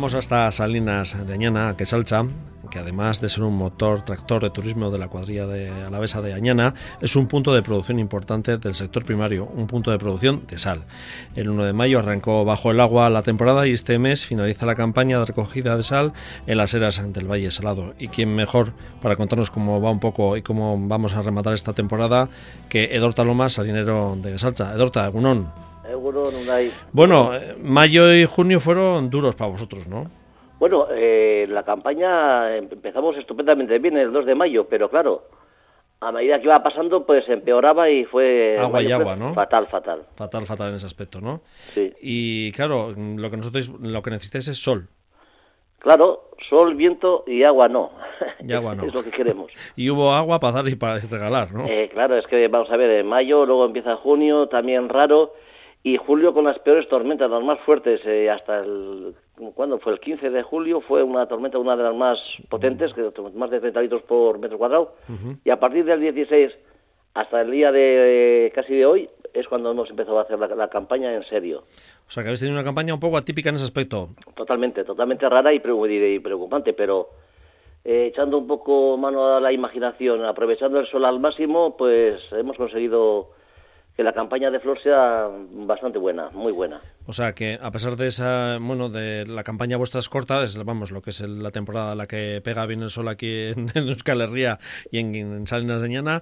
Vamos hasta Salinas de Añana, que Salcha, que además de ser un motor tractor de turismo de la cuadrilla de alavesa de Añana, es un punto de producción importante del sector primario, un punto de producción de sal. El 1 de mayo arrancó bajo el agua la temporada y este mes finaliza la campaña de recogida de sal en las eras del Valle Salado. Y quién mejor para contarnos cómo va un poco y cómo vamos a rematar esta temporada que Edorta Lomas, salinero de Salcha. Edorta, egunon. Bueno, mayo y junio fueron duros para vosotros, ¿no? Bueno, la campaña empezamos estupendamente bien el 2 de mayo, pero claro, a medida que iba pasando, pues empeoraba y fue... Agua y agua, ¿no? Fatal. Fatal en ese aspecto, ¿no? Sí. Y claro, lo que necesitáis es sol. Claro, sol, viento y agua no. Y agua no. Es lo que queremos. Y hubo agua para dar y para regalar, ¿no? Claro, es que vamos a ver, en mayo, luego empieza junio, también raro, y julio con las peores tormentas, las más fuertes, hasta el... ¿Cuándo fue? El 15 de julio fue una tormenta, una de las más potentes, que más de 30 litros por metro cuadrado, y a partir del 16 hasta el día de casi de hoy es cuando hemos empezado a hacer la campaña en serio. O sea, que habéis tenido una campaña un poco atípica en ese aspecto. Totalmente rara y preocupante, pero echando un poco mano a la imaginación, aprovechando el sol al máximo, pues hemos conseguido que la campaña de flor sea bastante buena, muy buena. O sea que a pesar de esa, bueno, de la campaña vuestra es corta, es, vamos, lo que es la temporada en la que pega bien el sol aquí en Euskal Herria y en Salinas de Añana,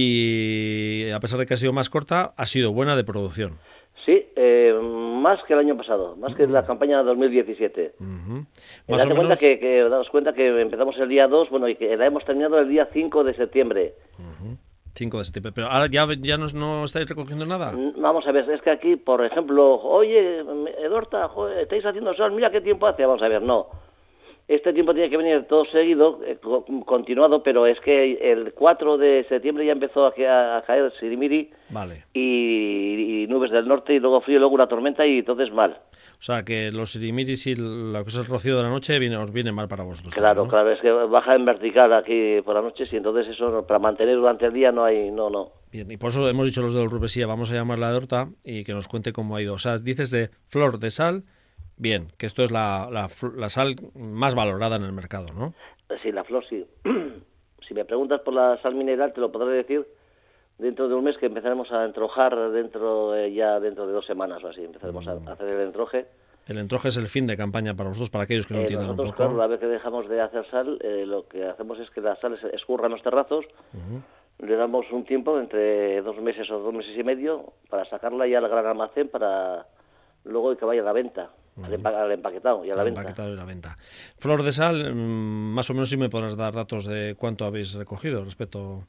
y a pesar de que ha sido más corta, ha sido buena de producción. Sí, más que el año pasado, más que la campaña 2017. Más o menos... daos cuenta que empezamos el día 2, bueno, y que la hemos terminado el día 5 de septiembre. 5 de septiembre. Pero ahora ya no estáis recogiendo nada. Vamos a ver, es que aquí, por ejemplo, oye, Edorta, joder, estáis haciendo sol, mira qué tiempo hace. Vamos a ver, no. Este tiempo tiene que venir todo seguido, continuado, pero es que el 4 de septiembre ya empezó a caer sirimiri, vale, y nubes del norte, y luego frío, luego una tormenta, y entonces mal. O sea, que los sirimiris y lo que es el rocío de la noche os viene mal para vosotros. Claro, ¿no? Claro, es que baja en vertical aquí por la noche, y entonces eso para mantener durante el día no hay, no. Bien, y por eso hemos dicho los del Rubesía, vamos a llamarla a Edorta y que nos cuente cómo ha ido. O sea, dices de flor de sal, bien, que esto es la sal más valorada en el mercado, ¿no? Sí, la flor sí. Si me preguntas por la sal mineral, te lo podré decir dentro de un mes, que empezaremos a entrojar dentro de 2 semanas o así. Empezaremos a hacer el entroje. El entroje es el fin de campaña para vosotros, para aquellos que no entiendan nosotros, un poco. Claro, la vez que dejamos de hacer sal, lo que hacemos es que la sal escurra en los terrazos, le damos un tiempo entre 2 meses o 2 meses y medio para sacarla ya al gran almacén para luego que vaya a la venta. Al empaquetado y a la venta. Empaquetado y la venta. Flor de sal, más o menos, si me podrás dar datos de cuánto habéis recogido respecto...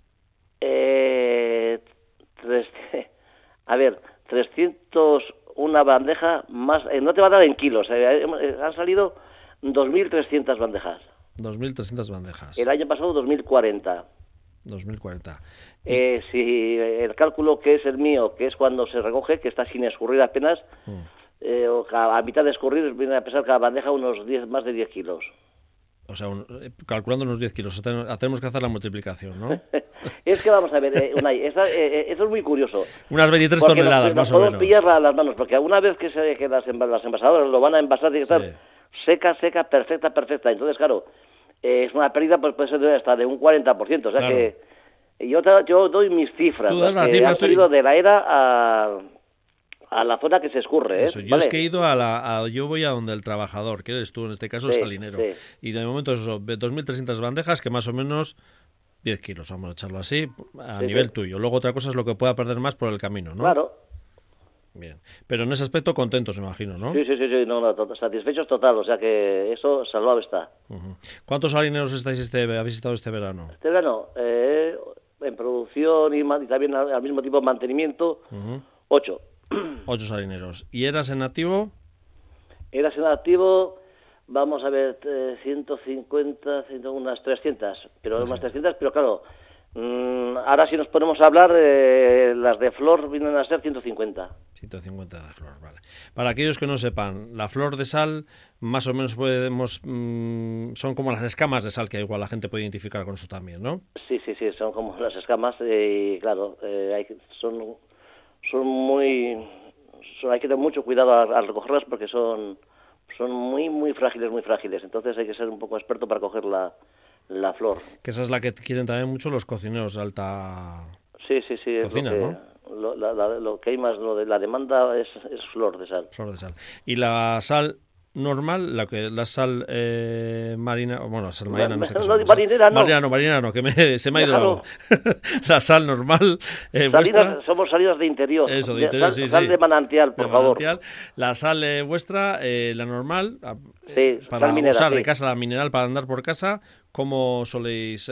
300, una bandeja más, no te va a dar en kilos, han salido 2.300 bandejas. 2.300 bandejas. El año pasado 2.040. 2040. Si el cálculo que es el mío, que es cuando se recoge, que está sin escurrir apenas, a mitad de escurrir viene a pesar cada bandeja más de 10 kilos. O sea, calculando unos 10 kilos, tenemos que hacer la multiplicación, ¿no? Es que vamos a ver, Unai, eso es muy curioso. Unas 23 toneladas, más o menos. Podemos pillar las manos, porque alguna vez que las envasadoras lo van a envasar, tiene que estar seca, perfecta. Entonces, claro, es una pérdida, pues puede ser hasta de un 40%. O sea, claro, que yo doy mis cifras. Tú das la que cifra, han salido de la era a la zona que se escurre, Eso, yo ¿vale? Es que he ido yo voy a donde el trabajador, que eres tú, en este caso el salinero. Sí. Y de momento eso, 2.300 bandejas, que más o menos 10 kilos, vamos a echarlo así, a nivel tuyo. Luego otra cosa es lo que pueda perder más por el camino, ¿no? Claro. Bien. Pero en ese aspecto contentos, me imagino, ¿no? Sí, satisfechos total, o sea que eso salvado está. ¿Cuántos salineros habéis estado este verano? Este verano, en producción y también al mismo tiempo en mantenimiento, 8. 8 salineros. ¿Y eras en activo? Eras en activo, vamos a ver, 150, unas 300, pero unas 300, pero claro, ahora si nos ponemos a hablar, las de flor vienen a ser 150. 150 de flor, vale. Para aquellos que no sepan, la flor de sal, más o menos son como las escamas de sal, que igual la gente puede identificar con eso también, ¿no? Sí, son como las escamas, y claro, hay que tener mucho cuidado al recogerlas porque son son muy frágiles, muy frágiles. Entonces hay que ser un poco experto para coger la flor. Que esa es la que quieren también mucho los cocineros de alta Sí, cocina, es ¿no? lo que hay más, lo de la demanda es flor de sal. Flor de sal. Y la sal normal, la sal marina, bueno, sal marina no sé qué son. Marinera no. Marinera no, se me ha ido la voz. Déjalo. La sal normal vuestra. Somos salidas de interior. Eso, de interior, sí, Sal sí. de manantial, por De favor. manantial. La sal vuestra, la normal, Sí, para sal minera, usar sí. de casa, la mineral para andar por casa, ¿cómo soléis...?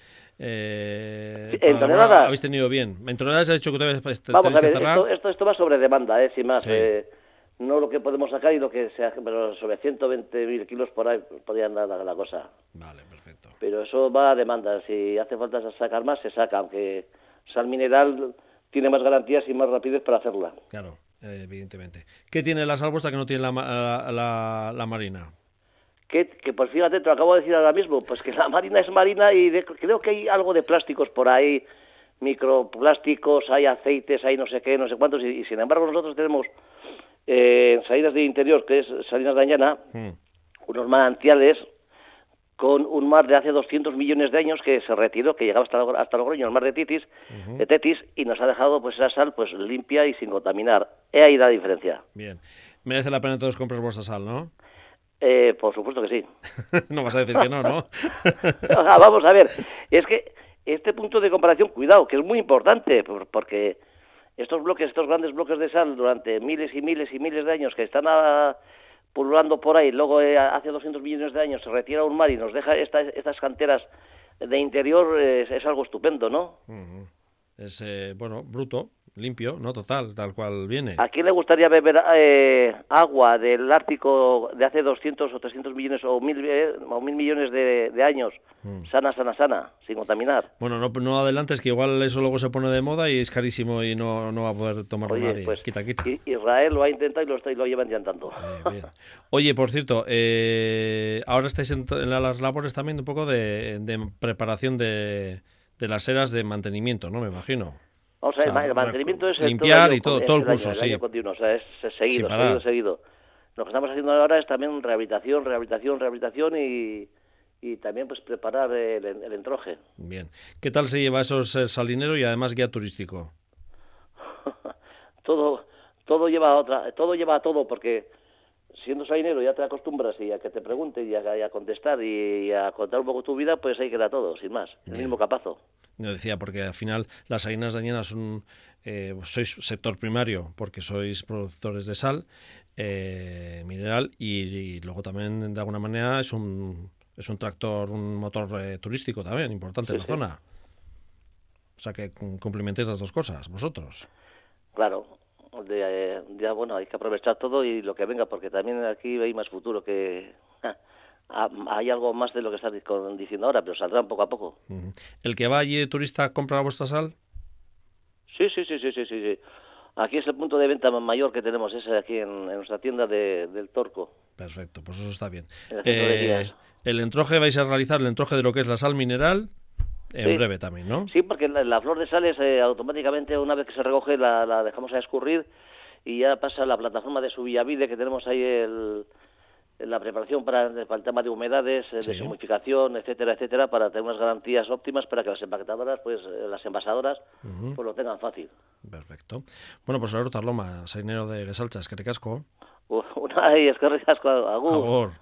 En para toneladas. habéis tenido bien. En toneladas has dicho que tenéis Vamos a que ver, cerrar. esto va sobre demanda, sin más. Sí. No lo que podemos sacar y lo que se hace, pero sobre 120.000 kilos por ahí podría andar la cosa. Vale, perfecto. Pero eso va a demanda. Si hace falta sacar más, se saca. Aunque sal mineral tiene más garantías y más rapidez para hacerla. Claro, evidentemente. ¿Qué tiene la sal vuestra que no tiene la marina? Que pues fíjate, te lo acabo de decir ahora mismo, pues que la marina es marina y creo que hay algo de plásticos por ahí, microplásticos, hay aceites, hay no sé qué, no sé cuántos, y sin embargo nosotros tenemos salidas de interior, que es Salinas de Añana, unos manantiales con un mar de hace 200 millones de años que se retiró, que llegaba hasta Logroño, el mar de Tetis, y nos ha dejado pues esa sal pues limpia y sin contaminar. He ahí la diferencia. Bien. Merece la pena entonces comprar vuestra sal, ¿no? Por supuesto que sí. No vas a decir que no, ¿no? Vamos a ver, es que este punto de comparación, cuidado, que es muy importante, porque estos grandes bloques de sal durante miles y miles y miles de años que están pululando por ahí, luego hace 200 millones de años se retira a un mar y nos deja estas canteras de interior, es algo estupendo, ¿no? Es, bueno, bruto, limpio, ¿no? Total, tal cual viene. ¿A quién le gustaría beber agua del Ártico de hace 200 o 300 millones o mil millones de años, sana, sin contaminar? Bueno, no adelantes, que igual eso luego se pone de moda y es carísimo y no va a poder tomarlo nadie. Pues, quita. Israel lo ha intentado y lo llevan tanto. Bien. Oye, por cierto, ahora estáis en las labores también un poco de preparación de las eras de mantenimiento, ¿no? Me imagino. Vamos a ver, el mantenimiento es limpiar y todo el curso, el sí. año continuo, o sea, es seguido. Lo que estamos haciendo ahora es también rehabilitación y también pues preparar el entroje. Bien. ¿Qué tal se lleva eso ser salinero y además guía turístico? todo lleva a todo, porque siendo salinero ya te acostumbras y a que te pregunten y a contestar y a contar un poco tu vida, pues ahí queda todo, sin más, el mismo capazo. Yo decía, porque al final las Salinas de Añana sois sector primario, porque sois productores de sal mineral y luego también de alguna manera es un tractor, un motor turístico también importante en la zona. O sea que complementéis las dos cosas, vosotros. Claro, bueno, hay que aprovechar todo y lo que venga, porque también aquí hay más futuro que... hay algo más de lo que estás diciendo ahora, pero saldrán poco a poco. ¿El que va allí de turista compra vuestra sal? Sí. Aquí es el punto de venta mayor que tenemos, es aquí en nuestra tienda del Torco. Perfecto, pues eso está bien. El entroje vais a realizar el entroje de lo que es la sal mineral en breve también, ¿no? Sí, porque la flor de sal es automáticamente, una vez que se recoge, la dejamos a escurrir y ya pasa a la plataforma de Subillavide, que tenemos ahí la preparación para el tema de humedades, de humificación, etcétera, para tener unas garantías óptimas para que las empaquetadoras, pues las envasadoras, pues lo tengan fácil. Perfecto. Bueno, pues ahora Tarloma, salinero de Gesalchas, que te casco. Es que ricasco, agur.